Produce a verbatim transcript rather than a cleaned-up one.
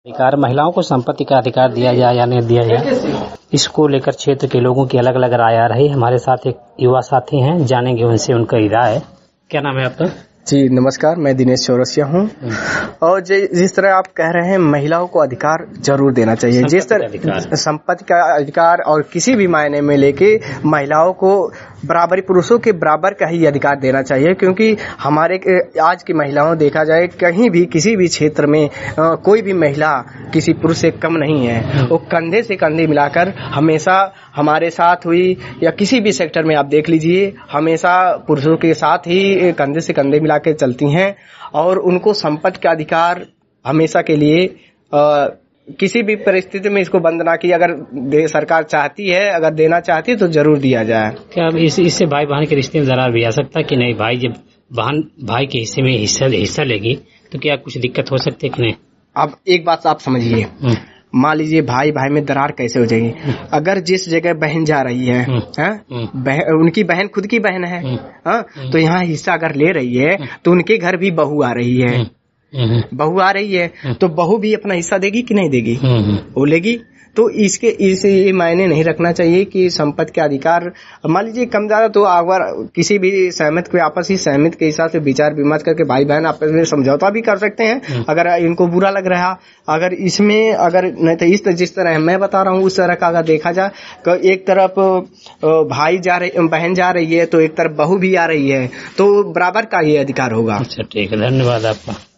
अधिकार महिलाओं को संपत्ति का अधिकार दिया जाए या नहीं दिया जाए, इसको लेकर क्षेत्र के लोगों की अलग अलग राय आ रही है। हमारे साथ एक युवा साथी हैं, जानेंगे उनसे उनका राय। क्या नाम है आपका? जी नमस्कार, मैं दिनेश चौरसिया हूँ। और जिस तरह आप कह रहे हैं महिलाओं को अधिकार जरूर देना चाहिए, जिस तरह संपत्ति का अधिकार और किसी भी मायने में लेके महिलाओं को बराबरी, पुरुषों के बराबर का ही अधिकार देना चाहिए। क्योंकि हमारे आज की महिलाओं देखा जाए कहीं भी किसी भी क्षेत्र में आ, कोई भी महिला किसी पुरुष से कम नहीं है। वो कंधे से कंधे मिलाकर हमेशा हमारे साथ हुई या किसी भी सेक्टर में आप देख लीजिए, हमेशा पुरुषों के साथ ही कंधे से कंधे मिला के चलती हैं। और उनको संपत्ति का अधिकार हमेशा के लिए आ, किसी भी परिस्थिति में इसको बंद ना की, अगर दे सरकार चाहती है, अगर देना चाहती है तो जरूर दिया जाए। क्या अब इस, इससे भाई बहन के रिश्ते में दरार भी आ सकता है कि नहीं? भाई जब बहन भाई के हिस्से में हिस्सा हिस्सा लेगी तो क्या कुछ दिक्कत हो सकती है कि नहीं? अब एक बात आप समझिए, मान लीजिए भाई भाई में दरार कैसे हो जाएगी? अगर जिस जगह बहन जा रही है, है? बहन, उनकी बहन खुद की बहन है, हा? तो यहाँ हिस्सा अगर ले रही है तो उनके घर भी बहू आ रही है, बहू आ रही है तो बहू भी अपना हिस्सा देगी कि नहीं देगी? वो लेगी। तो इसके इस ये मायने नहीं रखना चाहिए कि संपत्ति के अधिकार मान लीजिए कम ज्यादा, तो अगर किसी भी सहमत को आपस ही सहमत के हिसाब से विचार विमर्श करके भाई बहन आपस में समझौता भी कर सकते हैं। अगर इनको बुरा लग रहा, अगर इसमें अगर नहीं तो इस जिस तरह मैं बता रहा हूँ उस तरह का अगर देखा जाए तो एक तरफ भाई जा रही, बहन जा रही है तो एक तरफ बहू भी आ रही है, तो बराबर का ये अधिकार होगा। अच्छा ठीक है, धन्यवाद आपका।